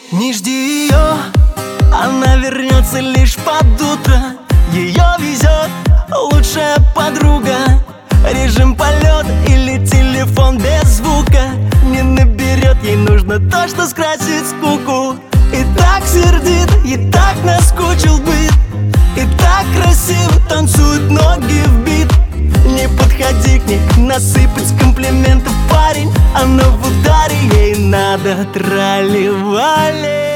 Не жди ее, она вернется лишь под утро. Ее везет лучшая подруга. Режим полет или телефон без звука не наберет, ей нужно то, что скрасит скуку. И так сердит, и так наскучил быт, и так красиво танцуют ноги в бит. Не подходи к ней, насыпать комплиментов парень, она в ударе, ей надо трали-вали.